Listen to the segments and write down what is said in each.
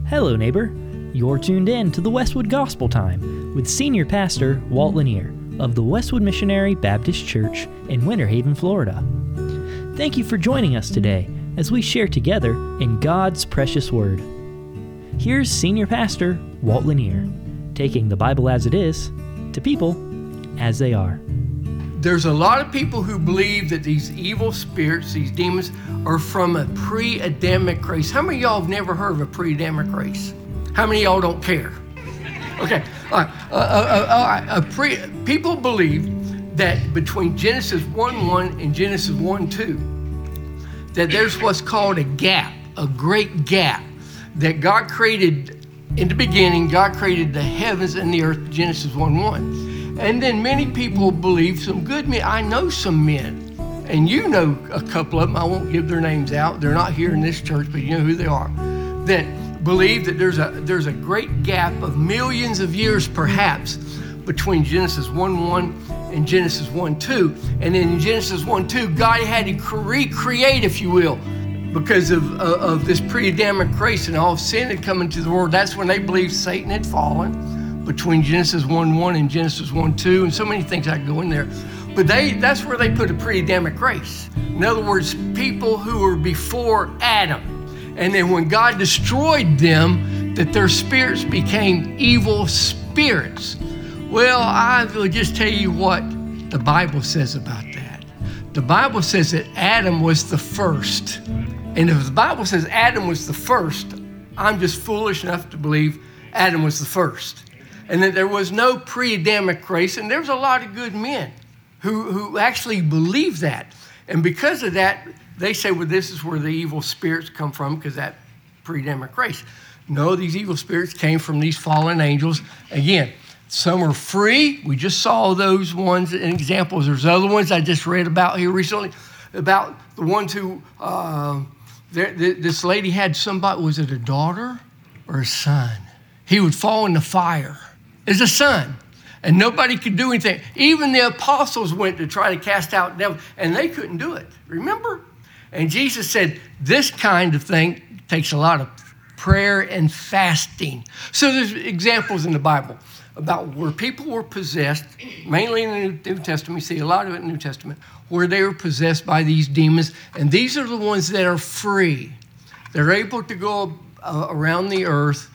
Hello, neighbor. You're tuned in to the Westwood Gospel Time with Senior Pastor Walt Lanier of the Westwood Missionary Baptist Church in Winter Haven, Florida. Thank you for joining us today as we share together in God's precious Word. Here's Senior Pastor Walt Lanier, taking the Bible as it is to people as they are. There's a lot of people who believe that these evil spirits, these demons, are from a pre-Adamic race. How many of y'all have never heard of a pre-Adamic race? How many of y'all don't care? Okay, all right. People believe that between Genesis 1:1 and Genesis 1:2, that there's what's called a gap, a great gap, that God created in the beginning. God created the heavens and the earth, Genesis 1:1. And then many people believe, some good men, I know some men, and you know a couple of them, I won't give their names out, they're not here in this church, but you know who they are, that believe that there's a great gap of millions of years perhaps between Genesis 1:1 and Genesis 1:2. And in Genesis 1:2, God had to recreate, if you will, because of this pre-Adamic race and all sin had come into the world. That's when they believed Satan had fallen, between Genesis 1:1 and Genesis 1:2, and so many things I could go in there. But that's where they put a pre-Adamic race. In other words, people who were before Adam. And then when God destroyed them, that their spirits became evil spirits. Well, I will just tell you what the Bible says about that. The Bible says that Adam was the first. And if the Bible says Adam was the first, I'm just foolish enough to believe Adam was the first. And that there was no pre-Adamic race, and there's a lot of good men who actually believe that. And because of that, they say, well, this is where the evil spirits come from, because that pre-Adamic race. No, these evil spirits came from these fallen angels. Again, some are free. We just saw those ones in examples. There's other ones I just read about here recently, about the ones who, this lady had somebody, was it a daughter or a son? He would fall in the fire. As a son, and nobody could do anything. Even the apostles went to try to cast out devils, and they couldn't do it. Remember? And Jesus said, this kind of thing takes a lot of prayer and fasting. So there's examples in the Bible about where people were possessed, mainly in the New Testament. You see a lot of it in the New Testament, where they were possessed by these demons, and these are the ones that are free. They're able to go around the earth.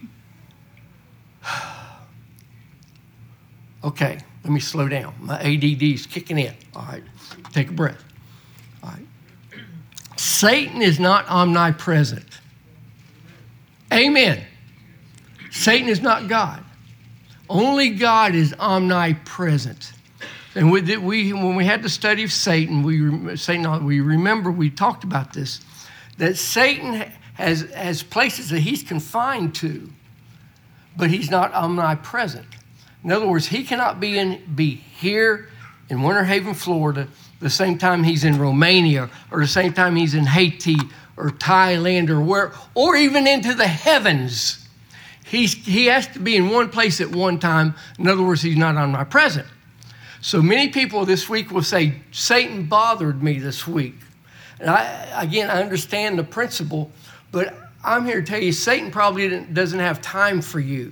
Okay, let me slow down. My ADD is kicking in. All right, take a breath. All right. Satan is not omnipresent. Amen. Satan is not God. Only God is omnipresent. And when we had the study of Satan, we remember we talked about this, that Satan has places that he's confined to, but he's not omnipresent. In other words, he cannot be here in Winter Haven, Florida, the same time he's in Romania, or the same time he's in Haiti, or Thailand, or even into the heavens. He has to be in one place at one time. In other words, he's not omnipresent. So many people this week will say, Satan bothered me this week. And I understand the principle, but I'm here to tell you, Satan probably doesn't have time for you.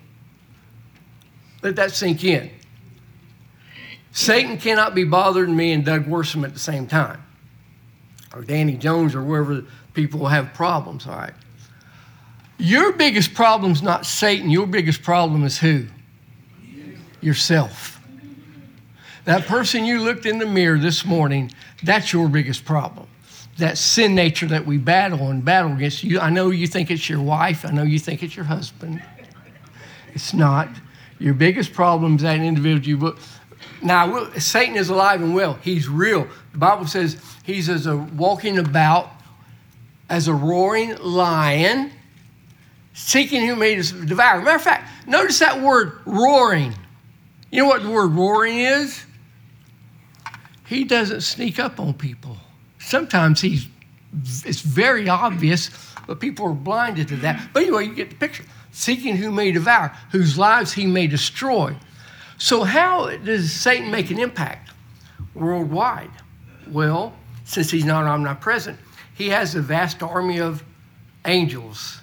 Let that sink in. Satan cannot be bothering me and Doug Worsham at the same time, or Danny Jones, or wherever people have problems, all right? Your biggest problem is not Satan. Your biggest problem is who? Yourself. That person you looked in the mirror this morning, that's your biggest problem. That sin nature that we battle against. I know you think it's your wife. I know you think it's your husband. It's not. Your biggest problem is that individual. Now, Satan is alive and well. He's real. The Bible says he's walking about as a roaring lion, seeking whom he may devour. Matter of fact, notice that word roaring. You know what the word roaring is? He doesn't sneak up on people. Sometimes it's very obvious, but people are blinded to that. But anyway, you get the picture. Seeking whom may devour, whose lives he may destroy. So how does Satan make an impact worldwide? Well, since he's not omnipresent, he has a vast army of angels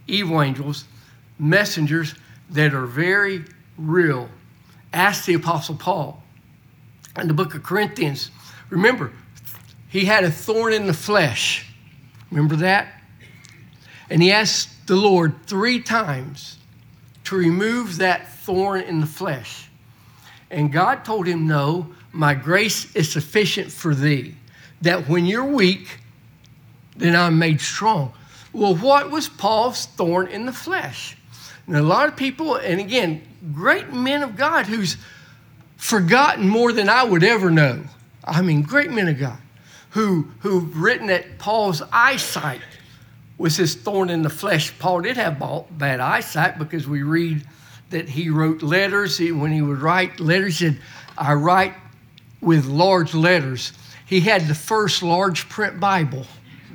evil angels, messengers that are very real. Ask the Apostle Paul in the book of Corinthians. Remember, he had a thorn in the flesh. Remember that? And he asked the Lord 3 times to remove that thorn in the flesh. And God told him, no, my grace is sufficient for thee, that when you're weak, then I'm made strong. Well, what was Paul's thorn in the flesh? And a lot of people, and again, great men of God who's forgotten more than I would ever know. I mean, great men of God who've written that Paul's eyesight was his thorn in the flesh. Paul did have bad eyesight because we read that he wrote letters. When he would write letters, he said, I write with large letters. He had the first large print Bible.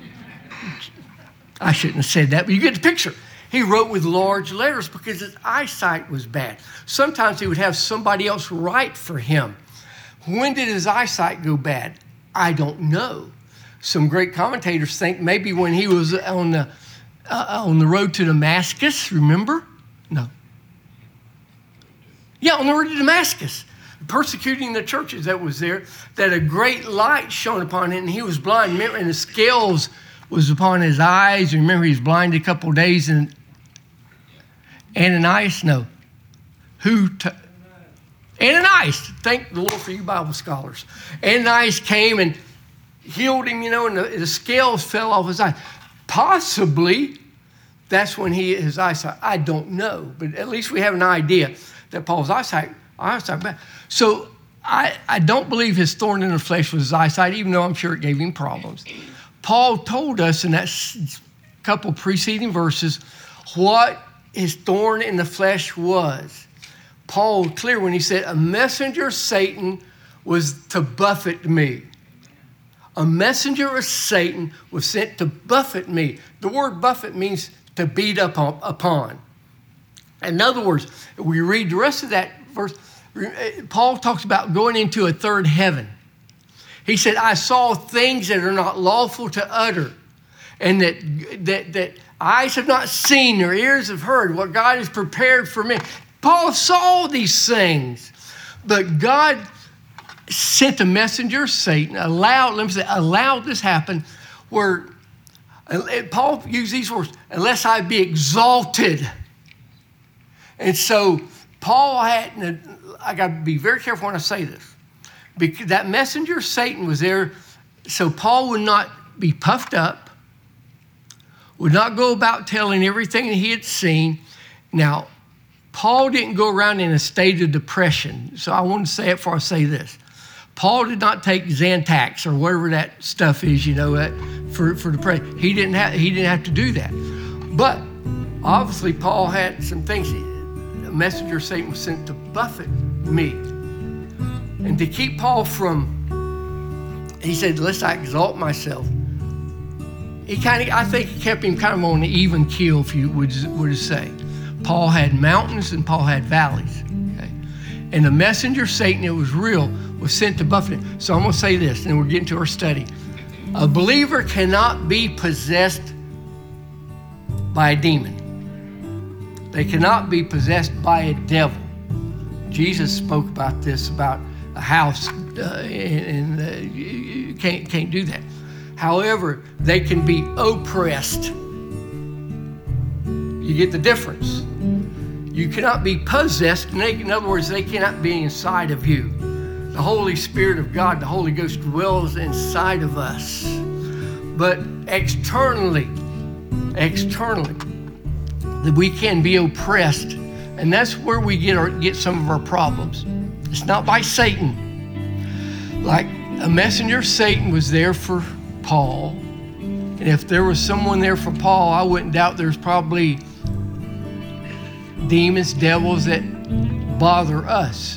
I shouldn't have said that, but you get the picture. He wrote with large letters because his eyesight was bad. Sometimes he would have somebody else write for him. When did his eyesight go bad? I don't know. Some great commentators think maybe when he was on the road to Damascus, remember? No. Yeah, on the road to Damascus, persecuting the churches that was there, that a great light shone upon him, and he was blind. Remember, and the scales was upon his eyes. Remember, he was blind a couple of days. And Ananias, no. Ananias, thank the Lord for you Bible scholars. Ananias came and healed him, and the scales fell off his eye. Possibly that's when his eyesight, I don't know, but at least we have an idea that Paul's eyesight bad. So I don't believe his thorn in the flesh was his eyesight, even though I'm sure it gave him problems. Paul told us in that couple preceding verses what his thorn in the flesh was. Paul was clear when he said, a messenger of Satan was to buffet me. A messenger of Satan was sent to buffet me. The word buffet means to beat up upon. In other words, we read the rest of that verse, Paul talks about going into a third heaven. He said, I saw things that are not lawful to utter, and that eyes have not seen, nor ears have heard what God has prepared for me. Paul saw these things, but God sent a messenger, Satan, allowed this happen, where Paul used these words, unless I be exalted. And so Paul had, I got to be very careful when I say this, because that messenger, Satan, was there so Paul would not be puffed up, would not go about telling everything that he had seen. Now, Paul didn't go around in a state of depression. So I want to say it before I say this. Paul did not take Xanax or whatever that stuff is, for depression. He didn't have to do that. But obviously, Paul had some things. A messenger of Satan was sent to buffet me. And to keep Paul from, he said, lest I exalt myself. I think he kept him kind of on the even keel, if you would say. Paul had mountains and Paul had valleys. Okay? And the messenger, Satan, it was real, was sent to buffet him. So I'm going to say this, and we're getting to our study. A believer cannot be possessed by a demon. They cannot be possessed by a devil. Jesus spoke about this, about a house, and you can't do that. However, they can be oppressed. You get the difference. You cannot be possessed. In other words, they cannot be inside of you. The Holy Spirit of God, the Holy Ghost, dwells inside of us. But externally, that we can be oppressed, and that's where we get some of our problems. It's not by Satan. Like a messenger of Satan was there for Paul, and if there was someone there for Paul, I wouldn't doubt there's probably demons, devils that bother us.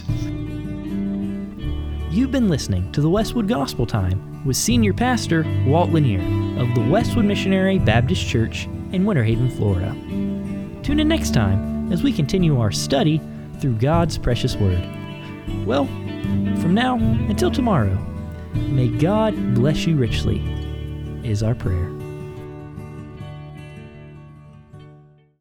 You've been listening to the Westwood Gospel Time with Senior Pastor Walt Lanier of the Westwood Missionary Baptist Church in Winter Haven, Florida. Tune in next time as we continue our study through God's precious Word. Well, from now until tomorrow, may God bless you richly, is our prayer.